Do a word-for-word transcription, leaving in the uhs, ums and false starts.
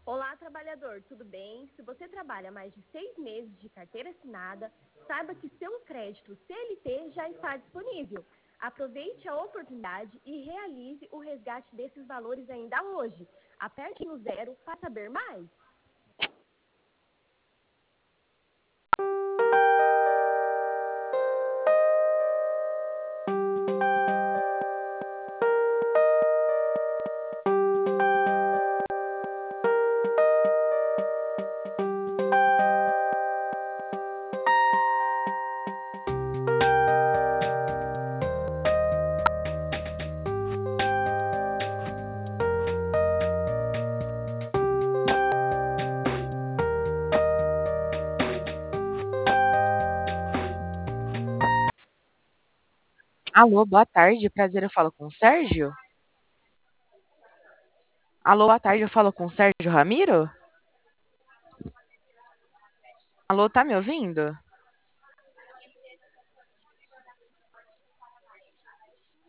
Olá, trabalhador, tudo bem? Se você trabalha mais de seis meses de carteira assinada, saiba que seu crédito C L T já está disponível. Aproveite a oportunidade e realize o resgate desses valores ainda hoje. Aperte no zero para saber mais. Alô, boa tarde. Prazer, eu falo com o Sérgio? Alô, boa tarde, eu falo com o Sérgio Ramiro? Alô, tá me ouvindo?